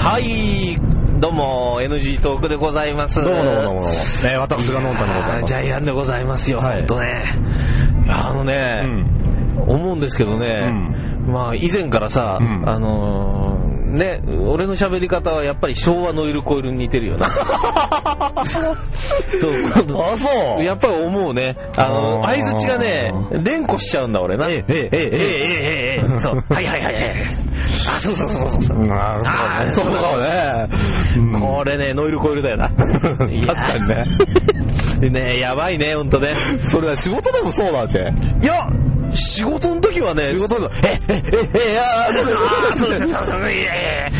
はい、どうも NG トークでございます。 どうも私が飲んだのございます。 ジャイアンでございますよ、ほんとね。思うんですけどね、まあ以前からさ、ね、俺の喋り方はやっぱり昭和ノイルコイルに似てるよな。 あ、そう。 やっぱり思うね。相づちがね、連呼しちゃうんだ俺な。そう。はい。あ、そう。 そうだね。 これね、ノイルコイルだよな。確かにね。 ね、やばいね、ほんとね。 それは仕事でもそうだって。 いや、仕事の時はね、 そうです、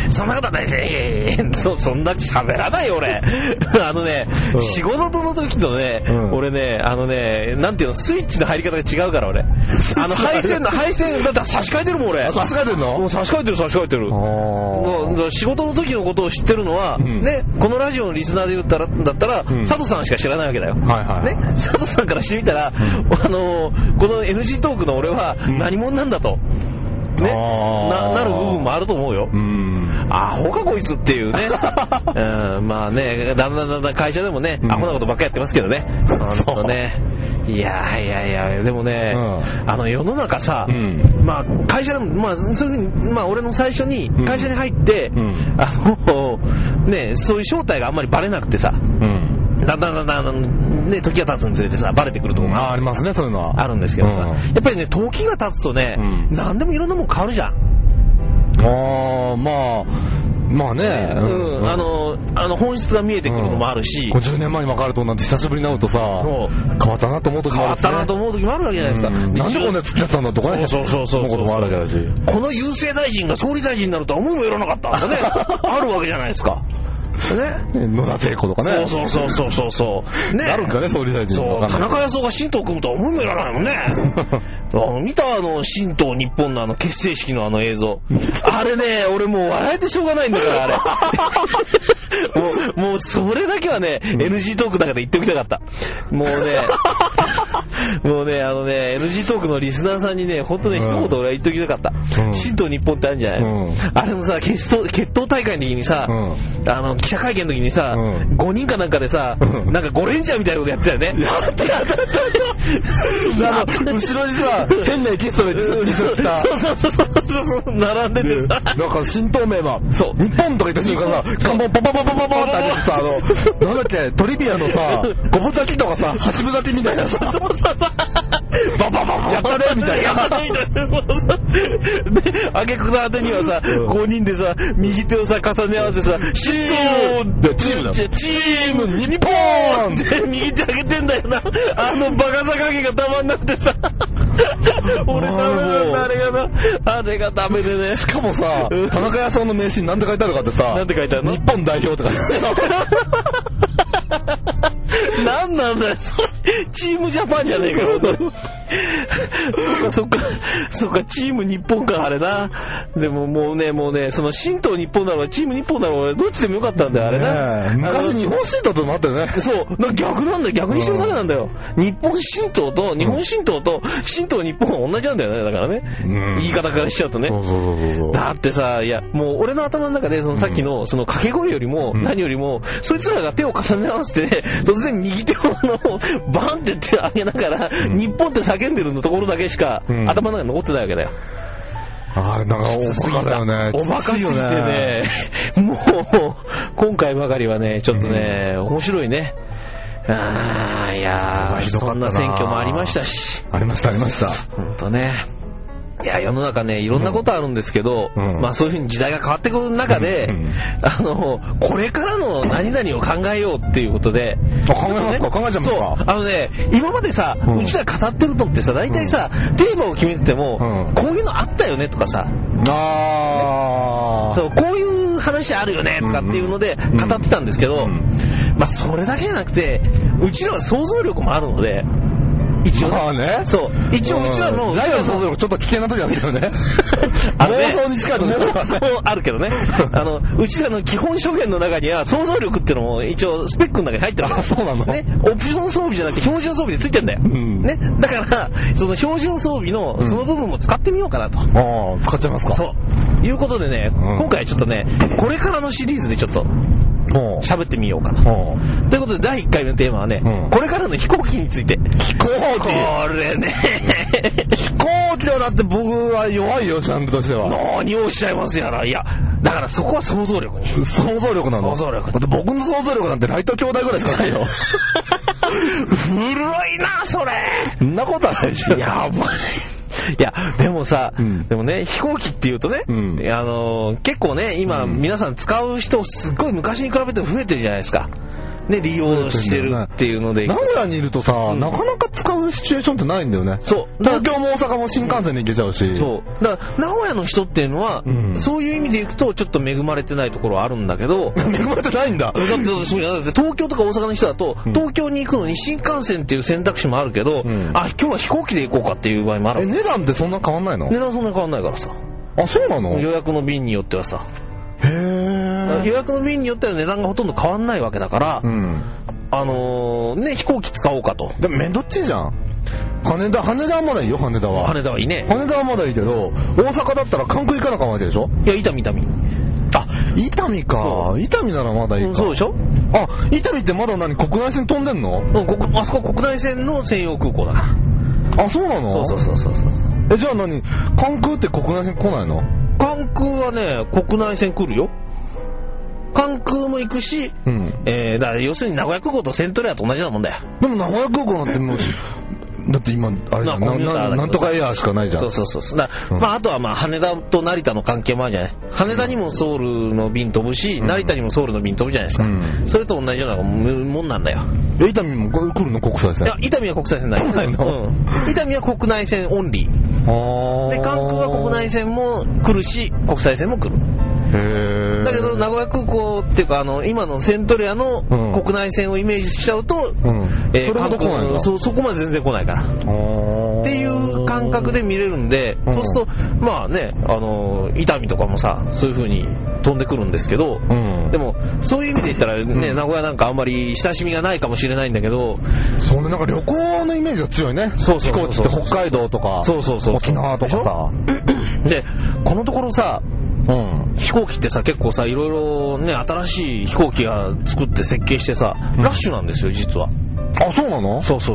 そんなことないし、そんな喋らないよ俺。仕事の時とね、俺ね、なんていうの、スイッチの入り方が違うから俺。配線、だって差し替えてるもん俺。 差し替えてるの？ もう差し替えてる。仕事の時のことを知ってるのは、ね、このラジオのリスナーで言ったら、だったら、佐藤さんしか知らないわけだよ。ね、佐藤さんからしてみたら、この NG トークの俺は何者なんだと。ね、なる部分もあると思うよ。アホかこいつっていうね。まあね、だんだん会社でもね、アホなことばっかりやってますけどね。そうね。いや、でもね、世の中さ、まあ会社でも、まあそういうふうに、まあ俺の最初に会社に入って、ね、そういう正体があんまりバレなくてさ、だんだんね、時が経つにつれてさ、バレてくるところがありますね、そういうのはあるんですけどさ、やっぱりね、時が経つとね、何でもいろんなもん変わるじゃん。 まあね、 本質が見えてくるのもあるし、 50年前に分かるとなんて久しぶりに会うとさ、変わったなと思う時もあるし、 変わったなと思う時もあるわけじゃないですか。 なんでこんな付き合ったんだとかね、そう思うこともあるわけだし、 この郵政大臣が総理大臣になるとは思いもよらなかったんだね。あるわけじゃないですか。ね、 野田聖子とかね。 そう。ね。 あるんかね、総理大臣。 そう、田中康夫が新党を組むとは思いもよらないもんね。見た新党日本の結成式の映像。あれね、俺もう笑えてしょうがないんだから、あれ。もうそれだけはね、NG トークだけで言っておきたかった。もうね、NG トークのリスナーさんにね、ほんとね、一言俺は言っておきたかった。新党日本ってあるんじゃない？あれのさ、決闘大会の時にさ、記者会見の時にさ、5人かなんかでさ、なんか5レンジャーみたいなことやってたよね。 後ろにさ、変なエキストラで実際来た。 そう、並んでてさ。 なんか新党名は、日本とか言った瞬間さ、看板パパって開けてさ、なんだっけ、トリビアのさ、5分咲きとかさ、8分咲きみたいなさ、ババやったねみたいな。 で、あげくの果てにはさ、5人でさ、右手をさ、重ね合わせさ、 チーム日本って右手上げてんだよな。バカさ加減がたまんなくてさ。俺ダメなんだ、あれがダメでね。 しかもさ、田中屋さんの名刺に何て書いてあるかってさ、 なんて書いてあるの？ 日本代表とか。 なんなんだよ、チームジャパンじゃねえかよ。そっか、チーム日本か、あれな。でももうね、その新党日本だろう、チーム日本だろう、どっちでもよかったんだよ、あれな。 昔日本新党ってのもあったよね。 そう、逆なんだよ、逆にしてるだけなんだよ。日本新党と、日本新党と、新党日本は同じなんだよね、だからね。言い方からしちゃうとね。 そう。 だってさ、いや、もう俺の頭の中で、さっきの、掛け声よりも、何よりも、そいつらが手を重ね合わせて、突然右手をバンって手を上げながら、日本って叫んでるのところだけしか、頭の中に残ってないわけだよ。 あれなんかおバカだよね。 おバカすぎてね、もう、今回ばかりはね、ちょっとね、面白いね。いやー、そんな選挙もありましたし。 ありました。 ほんとね。いや、世の中ね、いろんなことあるんですけど、まあそういう風に時代が変わってくる中で、これからの何々を考えようっていうことで、 考えますか？考えちゃいますか？ そう、今までさ、うちら語ってるのってさ、大体さ、テーマを決めてても、こういうのあったよねとかさ、そう、こういう話あるよねとかっていうので語ってたんですけど、まあそれだけじゃなくて、うちらは想像力もあるので、一応ね。 そう。一応うちらの。 ジャイアン想像力ちょっと危険な時あるけどね。妄想に近いところがあるけどね。うちらの基本諸言の中には想像力っていうのも一応スペックの中に入ってるわけ。 そうなのね。オプション装備じゃなくて標準装備でついてんだよ。ね。だから、その標準装備のその部分も使ってみようかなと。 使っちゃいますか？ そう。 いうことでね、今回ちょっとね、これからのシリーズでちょっと喋ってみようかなということで、第1回目のテーマはね、これからの飛行機について。 飛行機、 これね飛行機はだって僕は弱いよ、ジャンルとしては。 何をおっしゃいますやら。いやだからそこは想像力に。 想像力なの？ 想像力。 だって僕の想像力なんてライト兄弟ぐらいしかないよ。 古いなそれ。 そんなことはないじゃん。 やばい。いやでもさ、でもね、飛行機っていうとね、結構ね今、皆さん使う人すっごい昔に比べて増えてるじゃないですかね、利用してるっていうので。 名古屋にいるとさ、なかなか使うシチュエーションってないんだよね。そう。東京も大阪も新幹線で行けちゃうし。 そう。だから名古屋の人っていうのは、そういう意味でいくとちょっと恵まれてないところはあるんだけど。 恵まれてないんだ。 だって東京とか大阪の人だと、東京に行くのに新幹線っていう選択肢もあるけど、あ、今日は飛行機で行こうかっていう場合もある。 値段ってそんな変わんないの？ 値段そんな変わんないからさ。 あ、そうなの？ 予約の便によってはさ。 へー。 予約の便によっては値段がほとんど変わんないわけだから、ね、飛行機使おうかと。 でもめんどっちいじゃん。羽田はまだいいよ、羽田は。 羽田はいいね。 羽田はまだいいけど、大阪だったら関空行かなあかんわけでしょ？ いや、伊丹。 あ、伊丹か。伊丹ならまだいいか。 そうでしょ？ あ、伊丹ってまだ何、国内線飛んでんの？ あそこ国内線の専用空港だから。 あ、そうなの？ そう。 じゃあ何、関空って国内線来ないの？関空はね、国内線来るよ。関空も行くし、だから要するに名古屋空港とセントレアと同じなもんだよ。 でも名古屋空港なんてもうだって今あれじゃん、なんとかエアーしかないじゃん。 そうだ、まああとはまあ羽田と成田の関係もあるじゃない。羽田にもソウルの便飛ぶし、成田にもソウルの便飛ぶじゃないですか。それと同じようなもんなんだよ。 伊丹も来るの、国際線？いや、 伊丹は国際線ない。伊丹は国内線オンリー。で、関空は国内線も来るし、国際線も来る。だけど名古屋空港っていうか今のセントレアの国内線をイメージしちゃうと、それほど来ないの？そこまで全然来ないからっていう感覚で見れるんで、そうするとまあね、伊丹とかもさそういう風に飛んでくるんですけど、でもそういう意味で言ったらね、名古屋なんかあんまり親しみがないかもしれないんだけど、 そうね、なんか旅行のイメージが強いね。飛行機って北海道とか沖縄とかさ。 でこのところさ、飛行機ってさ結構さいろいろね新しい飛行機が作って設計してさ、ラッシュなんですよ実は。 あ、そうなの？ そう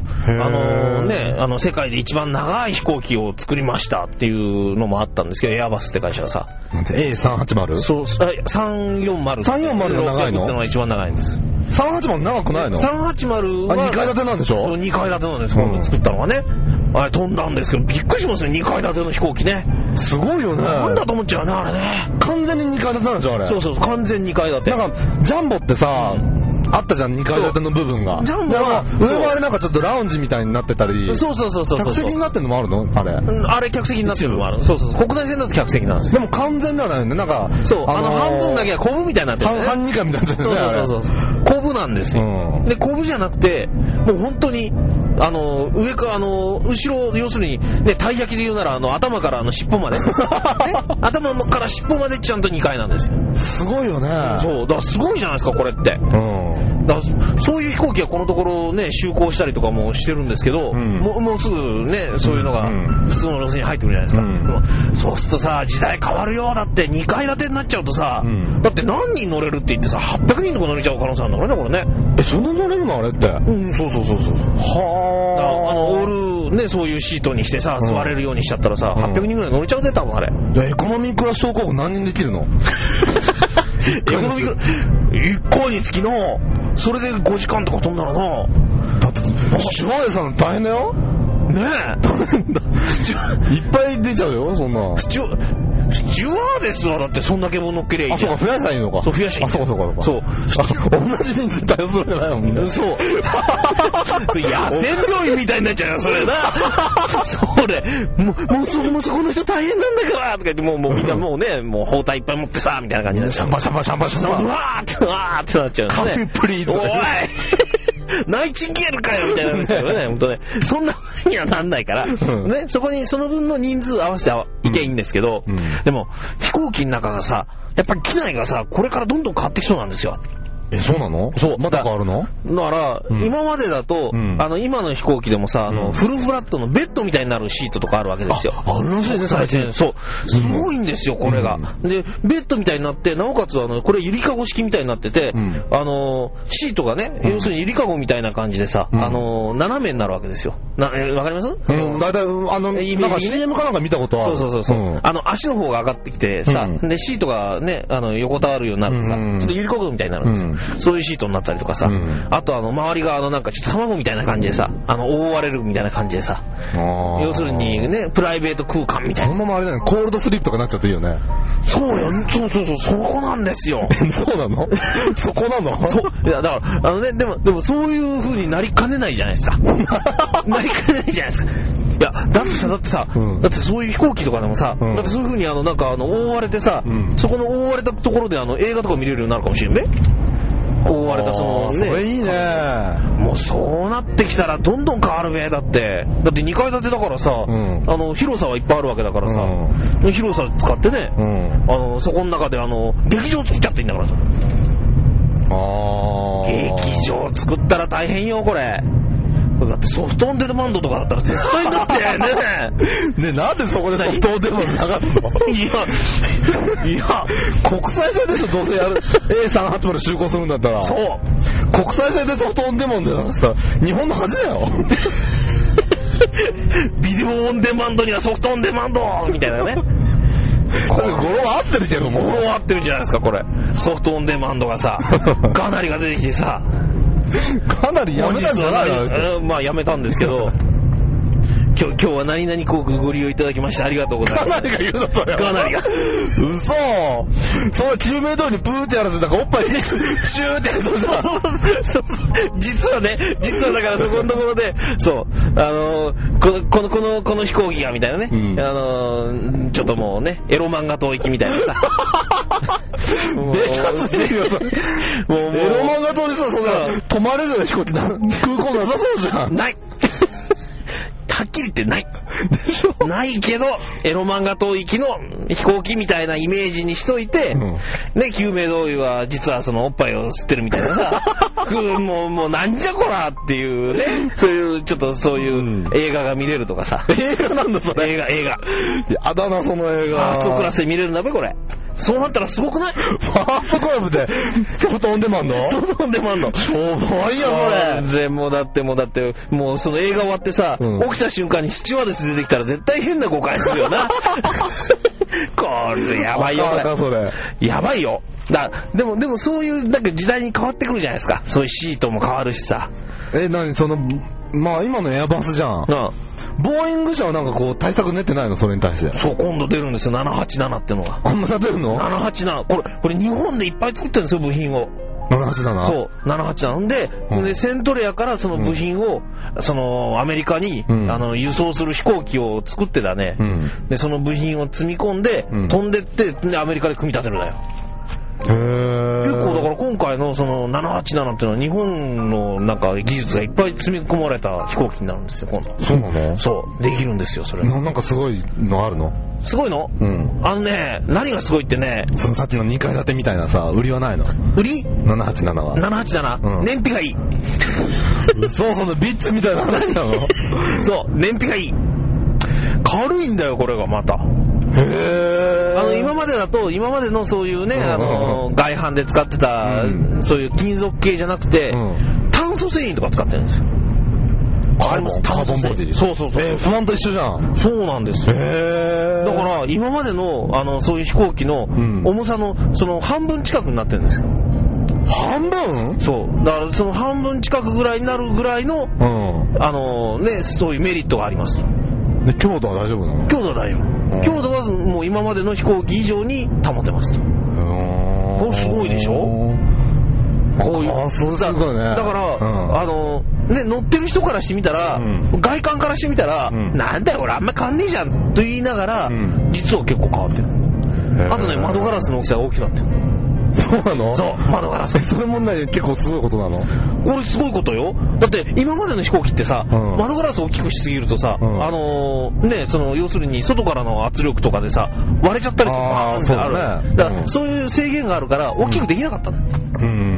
世界で一番長い飛行機を作りましたっていうのもあったんですけど、エアバスって会社がさ A380？ そう、340。 340が長いの？ ってのが一番長いんです。 380長くないの？ 380は 2階建てなんでしょ ？2階建てなんです、今度作ったのがね。あれ飛んだんですけど、びっくりしますね、2階建ての飛行機ね。 すごいよね。 なんだと思っちゃうね、あれね。 完全に2階建てなんでしょ、あれ。 そう、完全2階建て。 なんか、ジャンボってさ、あったじゃん、2階建ての部分が。 ジャンボは上もあれなんかちょっとラウンジみたいになってたり。 そう。 客席になってるのもあるの？あれ。 あれ客席になってるのもある。そう。国内線だと客席なんですよ。 でも完全ではないよね。なんか、 そう、半分だけはコブみたいになってる、ね。 半2階みたいになってるね。 そう。コブなんですよ。で、コブじゃなくて、もう本当に、上から後ろ、要するに、ね、たい焼きで言うなら、頭から尻尾まで。ね、頭から尻尾までちゃんと2階なんですよ。 すごいよね。 そう、だからすごいじゃないですか、これって。だからそういう飛行機はこのところね、就航したりとかもしてるんですけど、もうすぐね、そういうのが普通の路線に入ってくるじゃないですか。でもそうするとさ、時代変わるよ。だって2階建てになっちゃうとさ、だって何人乗れるって言ってさ、800人とか乗れちゃう可能性あるんだからね、これね。 そんな乗れるのあれって。 そう。オールね、そういうシートにしてさ、座れるようにしちゃったらさ、800人ぐらい乗れちゃうで、多分あれ。 エコノミークラス症候群何人できるの？ エコノミークラス1回につきの、それで5時間とか飛んだらな。 だってシュワーデさん大変だよねえ。 いっぱい出ちゃうよ、そんな。 スチュワーデスはだってそんだけも乗っけりゃいい。 あ、そうか、増やしたらいいのか。 そう、増やしたらいい。 そう。そう。同じ人数対応するんじゃないもんね。 そう。野戦病院みたいになっちゃうよ、それな。それ、もうそこの人大変なんだから、とか言って、もうみんなもうね、もう包帯いっぱい持ってさ、みたいな感じで。 シャンパシャンパ。 わーってなっちゃう。 カフェプリーズ。 おいナイチンゲールかよみたいなっちゃうよね、本当ね。そんな風にはなんないから、ね、そこにその分の人数合わせていけばいいんですけど、でも飛行機の中がさ、やっぱり機内がさ、これからどんどん変わってきそうなんですよ。 そうなの？そう、まだ変わるの？ だから、今までだと、今の飛行機でもさ、フルフラットのベッドみたいになるシートとかあるわけですよ。 あるらしいね、最近。 そう。すごいんですよ、これが。で、ベッドみたいになって、なおかつ、これゆりかご式みたいになってて、シートがね、要するにゆりかごみたいな感じでさ、斜めになるわけですよ。わかります？ だいたい、なんか CM かなんか見たことある。 そう。足の方が上がってきてさ、で、シートがね、横たわるようになるとさ、ちょっとゆりかごみたいになるんですよ。そういうシートになったりとかさ、あと周りがなんかちょっと卵みたいな感じでさ、覆われるみたいな感じでさ、要するにね、プライベート空間みたいな。 そのままあれだね、コールドスリープとかなっちゃっていいよね。 そうよ、そこなんですよ。 そうなの？そこなの？ そう。いや、だから、でもそういう風になりかねないじゃないですか。なりかねないじゃないですか。いや、だってさ、だってそういう飛行機とかでもさ、だってそういう風になんか覆われてさ、そこの覆われたところで映画とか見れるようになるかもしれんね。覆われたそのね。 それいいね。 もうそうなってきたらどんどん変わるべ。だって2階建てだからさ、広さはいっぱいあるわけだからさ、広さ使ってね、そこの中で劇場作っちゃっていいんだからさ。劇場作ったら大変よ、これ。だってソフトオンデマンドとかだったら絶対だってね。 ね、なんでそこでソフトオンデマンド流すの？いや、国際線でしょ、どうせやる。A380 就航するんだったら。 そう。 国際線でソフトオンデマンド流したら、日本の恥だよ。 ビデオオンデマンドにはソフトオンデマンドみたいなね。 これ語呂合ってるけども。 語呂合ってるじゃないですか、これ。ソフトオンデマンドがさ、かなりが出てきてさ、 かなりやめたんじゃないの？ まあやめたんですけど、今日は何々航空ご利用いただきましてありがとうございます。 かなりが言うのそれ。 かなりが。 嘘。それ救命胴にプーってやらせたからおっぱいシューってやるとした。 そう実はだからそこのところで、そうこの飛行機がみたいなね、ちょっともうねエロ漫画島行きみたいなさ。 もうエロ漫画島にさ、そんな泊まれるような飛行機空港なさそうじゃん。 ない。はっきり言ってないないけどエロ漫画島行きの飛行機みたいなイメージにしといて、ね、救命胴衣は実はそのおっぱいを吸ってるみたいなさもうなんじゃこらっていうね、そういうちょっとそういう映画が見れるとかさ。 映画なんだそれ。 映画やだなその映画。 ファーストクラスで見れるんだべこれ。そうなったらすごくない？ ファーストクラブでソフトオンデマンド？ ソフトオンデマンド。 しょうがないよそれ。 もうだってもうその映画終わってさ、起きた瞬間にスチュワーデス出てきたら絶対変な誤解するよな。これやばいよそれ。 やばいよ。でもそういうなんか時代に変わってくるじゃないですか。そういうシートも変わるしさ。 何そのまあ今のエアバスじゃん。ボーイング社はなんかこう対策練ってないのそれに対して。 そう、今度出るんですよ、787ってのが。 あんま出るの？ 787。これ日本でいっぱい作ってるんですよ、部品を。 787？そう、 787で、セントレアからその部品を、そのアメリカに、輸送する飛行機を作ってだね、で、その部品を積み込んで、飛んでって、で、アメリカで組み立てるんだよ。結構だから今回のその787っていうのは日本のなんか技術がいっぱい積み込まれた飛行機になるんですよ今度。 そうなの？ そう、できるんですよそれ。 なんかすごいのあるの？ すごいの？何がすごいってね、 そのさっきの2階建てみたいなさ、売りはないの？ 売り？ 787は。 787、燃費がいい。 そう、そのビッツみたいな話なの？ そう、燃費がいい。軽いんだよこれがまた。今までのそういうね、外販で使ってた、そういう金属系じゃなくて、炭素繊維とか使ってるんですよ。 カーボンボディ。 そう。 不満と一緒じゃん。 そうなんですよ。だから今までのそういう飛行機の重さのその半分近くになってるんですよ。 半分？ そう。だからその半分近くぐらいになるぐらいのそういうメリットがあります。 で強度は大丈夫なの？ 強度は大丈夫。強度はもう今までの飛行機以上に保てますと。これすごいでしょ？こういう。 そうだから、 だから乗ってる人からしてみたら、外観からしてみたら、なんだよこれあんま変わんねえじゃんと言いながら、実は結構変わってる。あとね、窓ガラスの大きさが大きくなってる。 そうなの？そう、 窓ガラス。 それもね、結構すごいことなの？ これすごいことよ。だって今までの飛行機ってさ、窓ガラスを大きくしすぎるとさ、その要するに外からの圧力とかでさ割れちゃったりするのがある。だからそういう制限があるから大きくできなかったの。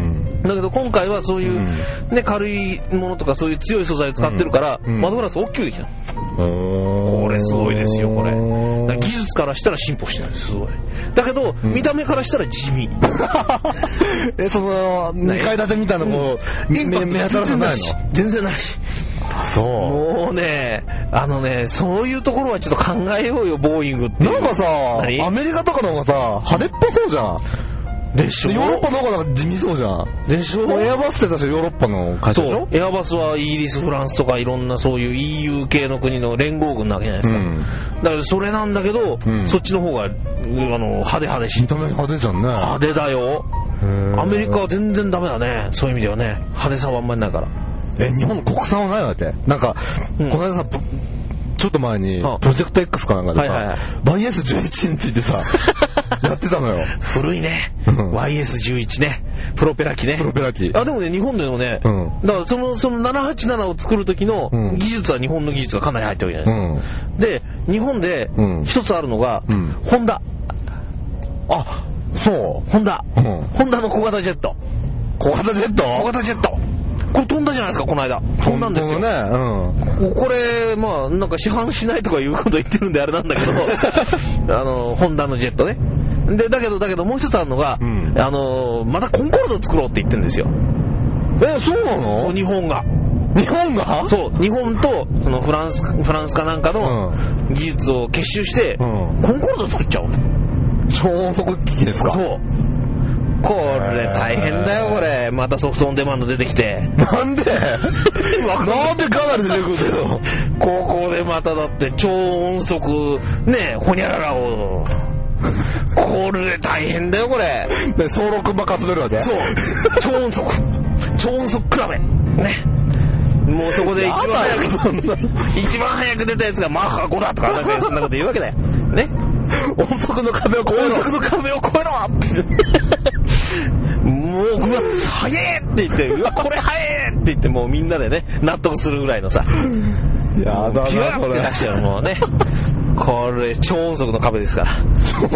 だけど今回はそういう、ね、軽いものとかそういう強い素材を使ってるから、窓ガラス大きくできたの。これすごいですよ、これ。技術からしたら進歩してるんです、すごい。だけど、見た目からしたら地味。 その、2階建てみたいなこう、目新しくないの？ 全然ないし。 そう。 もうね、そういうところはちょっと考えようよ、ボーイングっていう。 なんかさ、アメリカとかの方がさ、派手っぽそうじゃん。 でしょ。 ヨーロッパの方がなんか地味そうじゃん。 でしょ。 エアバスって確かヨーロッパの会社でしょ。 そう。エアバスはイギリス、フランスとかいろんなそういう EU 系の国の連合軍なわけじゃないですか。だからそれなんだけど、そっちの方が派手し。 見た目派手じゃんね。 派手だよ。アメリカは全然ダメだね。そういう意味ではね。派手さはあんまりないから。 日本の国産はないわけ？なんか、この間さ、ちょっと前に、プロジェクト X かなんかでさ、YS11 についてさ、やってたのよ。 古いね。YS11 ね。プロペラ機ね。 プロペラ機。 でもね、日本でもね、だからその787を作る時の技術は日本の技術がかなり入ってるじゃないですか。で、日本で一つあるのが、ホンダ。 あ、そう。 ホンダの小型ジェット。 小型ジェット？ 小型ジェット。これ飛んだじゃないですか、この間。飛んだんですよ。これ、まあ、なんか市販しないとかいうこと言ってるんであれなんだけど、ホンダのジェットね。で、だけどもう一つあるのが、またコンコルド作ろうって言ってるんですよ。 そうなの？ 日本が。そう、日本と、そのフランスかなんかの技術を結集して、コンコルド作っちゃおう。 超音速機器ですか？ そう。これ大変だよ、これ。またソフトオンデマンド出てきて。 なんでなんでかなり出てくるんだよ。 ここでまただって超音速、ね、ほにゃららを。これ大変だよ、これ。 で、総録爆発出るわけ？ そう。超音速比べ。ね。もうそこで一番早く出たやつがマッハ5だとか、そんなこと言うわけだよ。ね。 音速の壁を越えろ。 もう、うわ、早えって言って、うわ、これ早えって言って、もうみんなでね、納得するぐらいのさ。 やだな、 ピュアって出しちゃう、もうね。これ、超音速の壁ですから。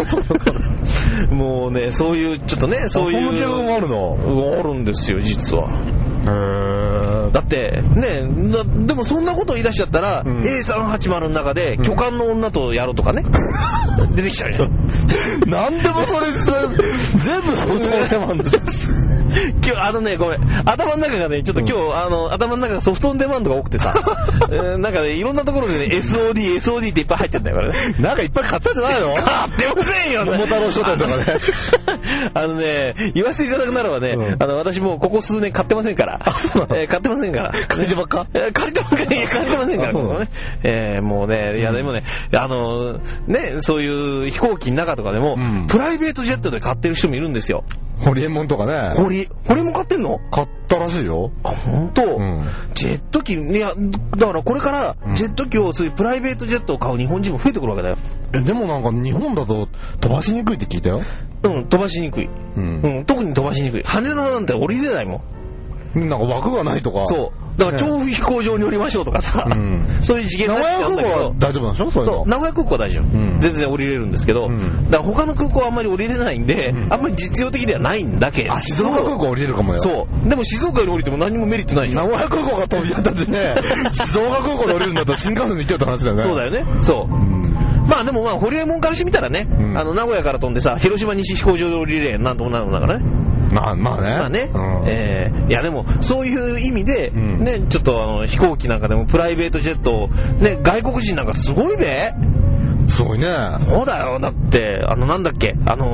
もうね、そういう、ちょっとね、そういう。 そんな計画もあるの？ あるんですよ、実は。だってね、でもそんなこと言い出しちゃったら、A380 の中で巨漢の女とやろうとかね、出てきちゃうよ。 なんでもそれ全部ソフトオンデマンドです。 今日ごめん、頭の中がね、ちょっと今日頭の中がソフトオンデマンドが多くてさ、なんかね、いろんなところでね、SOD っていっぱい入ってんだよ、これね。 なんかいっぱい買ったんじゃないの？ 買ってませんよね。 桃太郎書店とかね。言わせていただくならばね、私もうここ数年買ってませんから。買ってませんから。 借りてばっか？ 借りてませんから。もうね、いやでもね、ね、そういう飛行機の中とかでも、プライベートジェットで買ってる人もいるんですよ。 ホリエモンとかね。 ホリエモン買ってんの？ 買ったらしいよ。 あ、ほんと？ジェット機、いや、だからこれからジェット機を、そういうプライベートジェットを買う日本人も増えてくるわけだよ。 でもなんか日本だと飛ばしにくいって聞いたよ。 飛ばしにくい。特に飛ばしにくい。羽田なんて降りれないもん。 なんか枠がないとか。 そう。だから調布飛行場に降りましょうとかさ、そういう次元になっちゃうんだけど。 名古屋空港は大丈夫なんでしょ？ そう、名古屋空港は大丈夫。全然降りれるんですけど、だから他の空港はあんまり降りれないんで、あんまり実用的ではないんだけど。 静岡空港降りれるかもよ。 そう。でも静岡に降りても何もメリットないじゃん。 名古屋空港が飛び当たってね、静岡空港で降りるんだったら新幹線で行けよって話だよね。 そうだよね。そう。まあでもホリエモンからしてみたらね、名古屋から飛んでさ、広島西飛行場で降りれなんともなるんだからね。 まあね。 いやでもそういう意味で、ね、ちょっと飛行機なんかでもプライベートジェットね、外国人なんかすごいね。 すごいね。 そうだよ。だってなんだっけ、アラ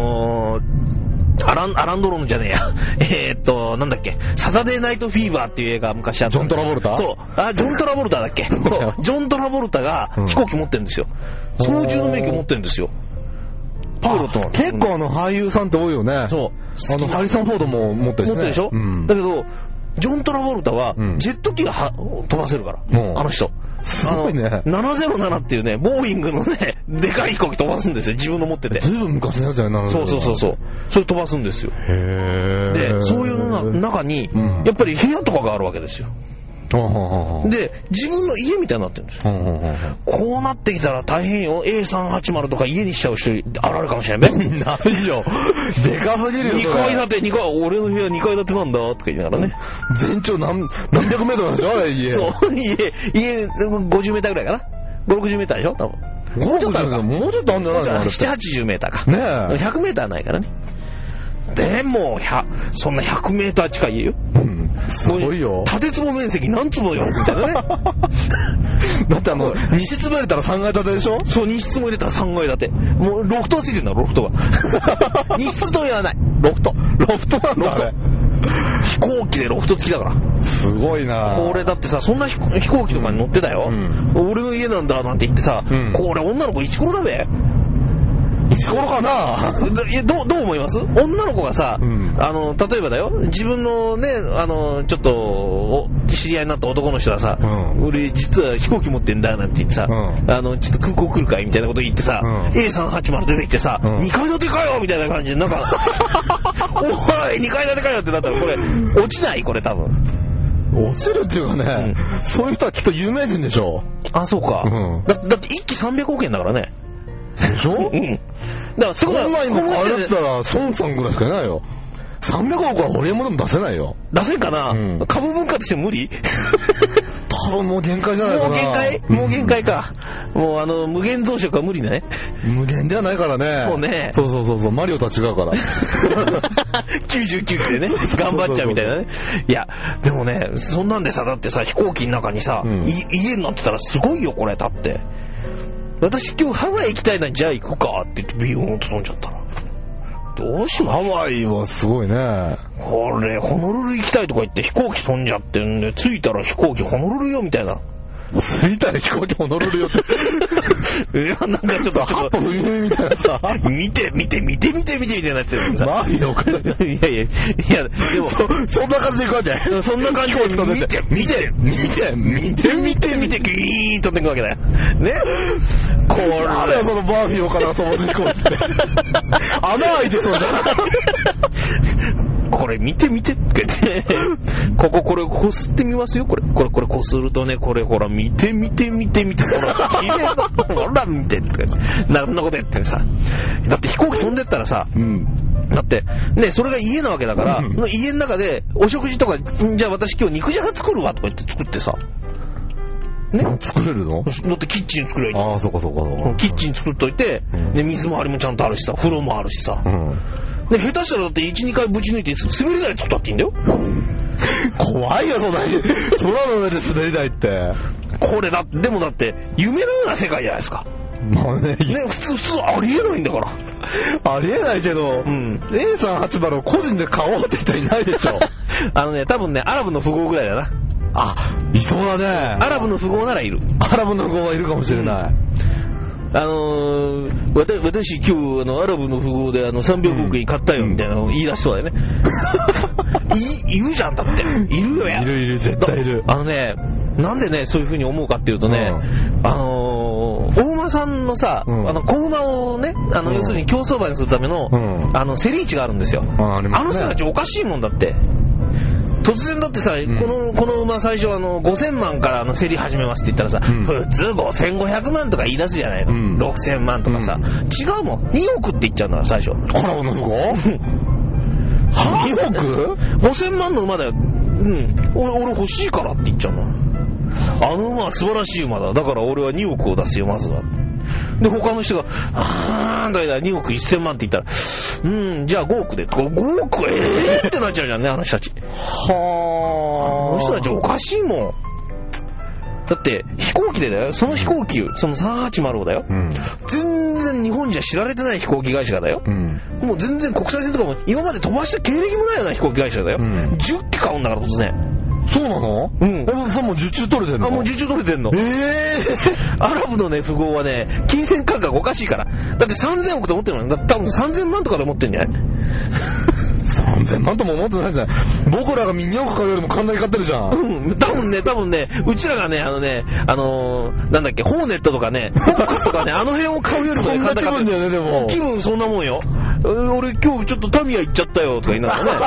ンドロンじゃねえや。なんだっけ、サタデーナイトフィーバーっていう映画昔あった。 ジョン・トラボルタ？ そう。ジョン・トラボルタだっけ？そう。ジョン・トラボルタが飛行機持ってるんですよ。操縦の免許持ってるんですよ。パイロット。 結構俳優さんって多いよね。 そう。 ハリソン・フォードも持ってるしね。 持ってるでしょ？だけど、ジョン・トラボルタはジェット機が飛ばせるから。あの人。 すごいね。 707っていうね、ボーイングのね、でかい飛行機飛ばすんですよ。自分の持ってて。 ずいぶん昔のやつだよね。 そう。それ飛ばすんですよ。で、そういうの中に、やっぱり部屋とかがあるわけですよ。 で、自分の家みたいになってるんですよ。こうなってきたら大変よ。A380 とか家にしちゃう人現れるかもしれないね。 ないよ。でかすぎるよ。 2階建て、俺の部屋2階建てなんだとか言いながらね。 全長何百メートルなんでしょあれ家。 そう、家50メーターぐらいかな。5、60メーターでしょ多分。もうちょっとあるか。 もうちょっとあるんじゃないの ?7、80メーターか。 ねえ。 100メーターないからね。でも、そんな100メーター近い家よ。 すごいよ。 建坪面積何坪よみたいなね。 だって2室も入れたら3階建てでしょ。 そう、2室も入れたら3階建て。もうロフトがついてるんだ、ロフトが。2室と言わない。ロフトなんだね。飛行機でロフト付きだから。 すごいな。 これだってさ、そんな飛行機とかに乗ってたよ。俺の家なんだなんて言ってさ、これ女の子イチコロだべ。 いつ頃かな。 どう思います？女の子がさ、例えばだよ、自分のね、ちょっと知り合いになった男の人がさ、俺実は飛行機持ってんだなんて言ってさ、ちょっと空港来るかいみたいなこと言ってさ、A380 出てきてさ、2階建てかよみたいな感じで、なんかおい2階建てかよってなったらこれ落ちない？これ多分落ちるっていうかね、そういう人はきっと有名人でしょ。 あ、そうか。だって1機300億円だからね。 でしょ。だからそんな今買えるって言ったら孫さんぐらいしかいないよ。300億はホリエモンでも出せないよ。 出せんかな、株文化として無理。 多分もう限界じゃないかな。 もう限界か。もう無限増殖は無理ね。 無限ではないからね。 そうね。 そうマリオとは違うから。 99機でね、頑張っちゃうみたいなね。いや、でもね、そんなんでさ、だってさ、飛行機の中にさ、家になってたらすごいよ、これ、だって。私今日ハワイ行きたいな、じゃあ行くかって言ってビヨーンと飛んじゃったら。どうしよう。 ハワイはすごいね。 これ、ホノルル行きたいとか言って飛行機飛んじゃってんで、着いたら飛行機ホノルルよみたいな。 着いたら飛行機ホノルルよって。 いや、なんかちょっと。 ハッポ踏みみたいなさ。 見てみたいになってるさ。 マリオかよ。 いや、でも。 そんな感じで行くわけ。 そんな感じで見て、ギーンと飛んでいくわけだよ。ね。これ。 なんだよ、そのバーフィーをから飛ばす飛行機って。穴開いてそうじゃん。 これ見てって言って、これこすってみますよ。これこするとね、これほら見て、ほら綺麗だ、ほら見てってなんなことやってさ。だって飛行機飛んでったらさ、だってね、それが家なわけだから、家の中でお食事とか、じゃあ私今日肉じゃが作るわとか言って作ってさ。 ね、作れるの？ だってキッチン作れる。 ああ、そうか。 キッチン作っといて、で水回りもちゃんとあるしさ、風呂もあるしさ。で下手したらだって 1,2 回ぶち抜いて滑り台作ったっていいんだよ。 怖いよ、そんなに。空の上で滑り台って。 これでもだって夢のような世界じゃないですか。 まあね、 普通ありえないんだから。 ありえないけど、A380 を個人で買おうって人いないでしょ。 多分ね、アラブの富豪ぐらいだな。 あ、いそうだね。 アラブの富豪ならいる。 アラブの富豪はいるかもしれない。 私今日アラブの富豪で300億円買ったよみたいなのを言い出しそうだよね。いるじゃん、だって。いるよや。 いる、絶対いる。 なんでね、そういう風に思うかっていうとね、お馬さんのさ、子馬をね、要するに競走馬にするための、競り市があるんですよ。あの人たちおかしいもんだって。突然だってさ、この馬最初5000万から競り始めますって言ったらさ、普通5500万とか言い出すじゃないの、6000万とかさ、違うもん、2億って言っちゃうんだから最初。 アラブの富豪2億 ?5000 万の馬だよ。俺欲しいからって言っちゃうの。あの馬は素晴らしい馬だ。だから俺は2億を出すよ、まずは。で、他の人が、2億1000万って言ったら、じゃあ5億で。5億ってなっちゃうじゃんね、あの人たち。あの人たちおかしいもん。だって飛行機でだよ、その飛行機、その380だよ、全然日本じゃ知られてない飛行機会社だよ、もう全然国際線とかも今まで飛ばした経歴もないような飛行機会社だよ、10機買うんだから突然。 そうなの？それもう受注取れてんの？ もう受注取れてんの。アラブのね、富豪はね、金銭感覚おかしいから。だって3000億と思ってるのに、多分3000万とかで思ってんじゃない ？3000万とも思ってないじゃん。僕らが2億買うよりも簡単に買ってるじゃん。 多分ね、うちらがね、なんだっけ、ホーネットとかね、フォックスとかね、あの辺を買うよりもね、 そんな気分だよね、でも。 気分そんなもんよ。 俺今日ちょっとタミヤ行っちゃったよとか言いながらね。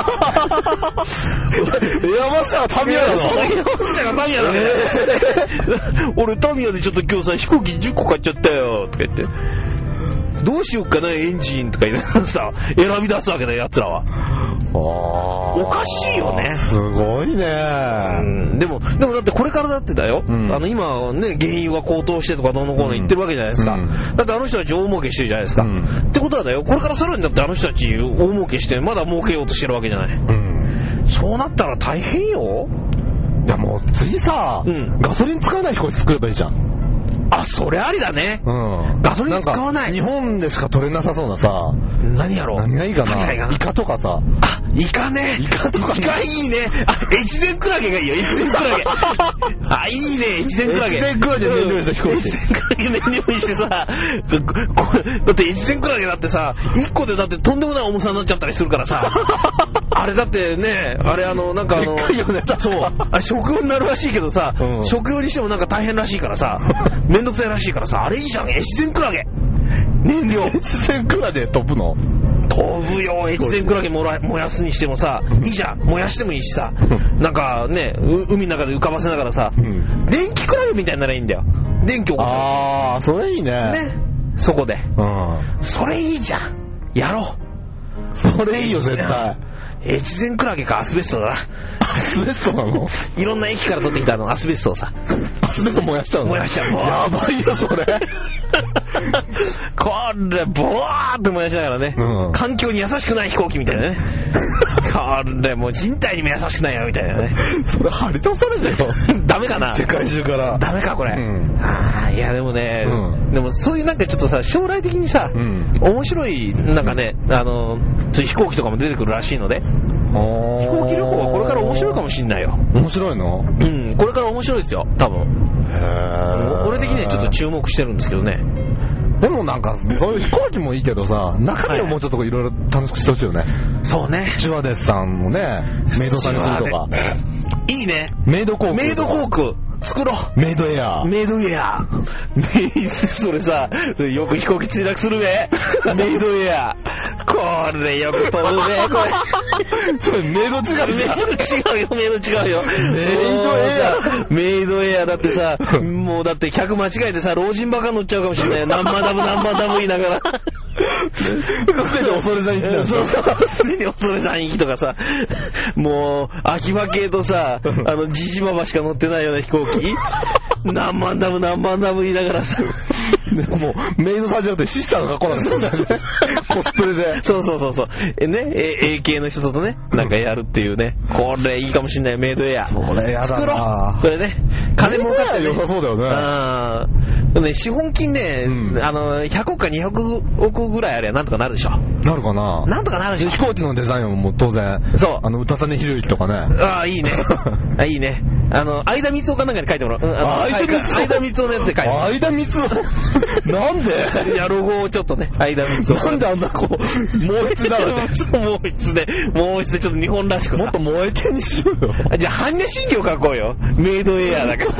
山下がタミヤなの？ 山下がタミヤだね。俺タミヤでちょっと今日さ飛行機10個買っちゃったよとか言って。どうしよっかなエンジンとか言いながらさ選び出すわけだよ奴らは。おかしいよね。 すごいね。 でもだってこれからだってだよ、今ね原油が高騰してとかどうのこうの言ってるわけじゃないですか、だってあの人たち大儲けしてるじゃないですか、ってことはだよこれからさらにだってあの人たち大儲けしてまだ儲けようとしてるわけじゃない、そうなったら大変よ。 いやもう次さ、ガソリン使わない飛行機作ればいいじゃん。 あ、それありだね。ガソリン使わない。 日本でしか取れなさそうなさ。 何やろう。 何がいいかな。イカとかさ。 あ、イカね。イカとか。イカいいね。あ、越前クラゲがいいよ。越前クラゲ。あ、いいね。越前クラゲ。 越前クラゲ燃料にした飛行機。 越前クラゲ燃料にしてさ、だって越前クラゲだってさ、1個でだってとんでもない重さになっちゃったりするからさ。あれだってね、あれなんかそう、食用になるらしいけどさ、食用にしてもなんか大変らしいからさ、めんどくさいらしいからさ、あれいいじゃん、越前クラゲ。燃料。 越前クラゲ飛ぶの？ 飛ぶよ、越前クラゲ燃やすにしてもさ、いいじゃん、燃やしてもいいしさ、なんかね、海の中で浮かばせながらさ、電気クラゲみたいにならいいんだよ。電気起こす。 あー、それいいね。 ね、そこで。それいいじゃん。やろう。それいいよ、絶対。 越前クラゲかアスベストだな。 アスベストなの？ いろんな駅から取ってきたアスベストをさ。 アスベスト燃やしちゃうの？ 燃やしちゃう。 やばいよ、それ。 これ、ボワーって燃やしながらね、環境に優しくない飛行機みたいなね。これ、もう人体にも優しくないよ、みたいなね。 それ張り倒されるよ。 ダメかな？ 世界中から。 ダメか、これ。いや、でもね、でもそういうなんかちょっとさ、将来的にさ、面白い、なんかね、飛行機とかも出てくるらしいので、飛行機旅行はこれから面白いかもしんないよ。 面白いの？ これから面白いですよ、多分。俺的にはちょっと注目してるんですけどね。 でもなんかそういう飛行機もいいけどさ、中身をもうちょっといろいろ楽しくしてほしいよね。 そうね。 スチュワーデスさんもね、メイドさんにするとか。 いいね。 メイド航空。 メイド航空。作ろう。 メイドエアー。 メイドエアー。それさ、よく飛行機墜落するべ。メイドエアー。これよく飛ぶべ、これ。 それメイド違うじゃん。 メイド違うよ、メイド違うよ。メイドエアーだってさ、もうだって客間違えてさ、老人バカ乗っちゃうかもしれないよ。ナンバーダム、ナンバーダム言いながら。 常に恐れ山行きなんそうそう、常に恐れ山行きとかさ、もう、秋葉系とさ、ジジババしか乗ってないような飛行機。何万ダム言いながらさ。 でもメイドさんじゃなくてシスターの格好なんですよね。コスプレで。 そう。ね、AK の人とね、なんかやるっていうね。これいいかもしんない、メイドエア。 これやだな。 作ろう。これね、金儲かってね。 良さそうだよね。資本金ね、100億か200億ぐらいあればなんとかなるでしょ。 なるかな。 なんとかなるでしょ。 飛行機のデザインももう当然。 そう。 宇多谷博之とかね。 ああ、いいね。いいね。相田光夫かなんかに書いてもらう。相田光夫のやつで書いてもらう。 相田光夫なんで？ いや、ロゴをちょっとね、相田光夫。 なんであんなこう、毛筆だろうね。 毛筆でちょっと日本らしくさ。 もっと燃えてにしようよ。 じゃあ、般若心経書こうよ。メイドエアーだから。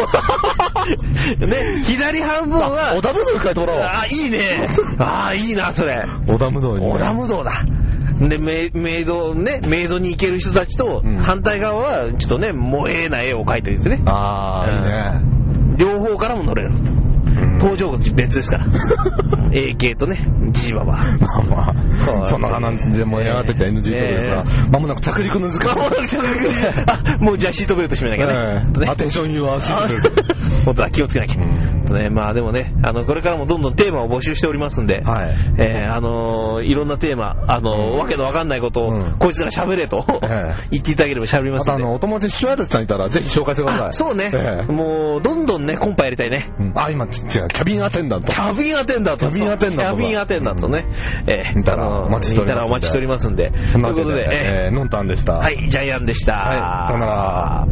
ね、左半分は。 織田無道に書いてもらおう。 あ、いいね。いいな、それ。 織田無道に。 織田無道だ。で、メイドに行ける人たちと、反対側は、ちょっとね、燃えない絵を描いてるんですね。 いいね。 両方からも乗れる。搭乗口別ですから。AK とね、ジジババ。 まあ、そんな感じで盛り上がってきた NG とでさ、まもなく着陸の時間。 もうじゃあシートベルト締めなきゃね。 アテンションユアシートベルト。 本当だ、気をつけなきゃ。まあでもね、これからもどんどんテーマを募集しておりますんで、いろんなテーマ、わけのわかんないことを、こいつら喋れと言っていただければ喋りますんで。 お友達、シュワーデスさんいたらぜひ紹介してください。 そうね。もう、どんどんね、コンパやりたいね。 今、違う、キャビンアテンダント。 キャビンアテンダントね。 いたらお待ちしておりますんで。 ということで、 ノンタンでした。 はい、ジャイアンでした。 はい、さよなら。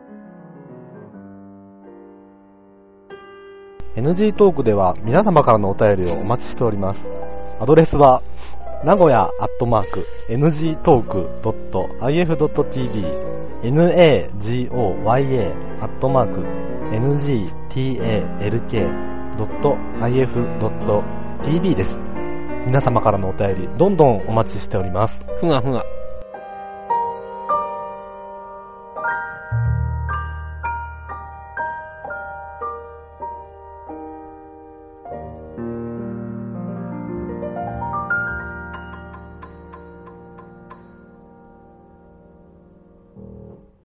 NG トークでは皆様からのお便りをお待ちしております。アドレスは名古屋@ngtalk.if.tv nagoya@ngtalk.if.tv です。 皆様からのお便り、どんどんお待ちしております。 ふがふが。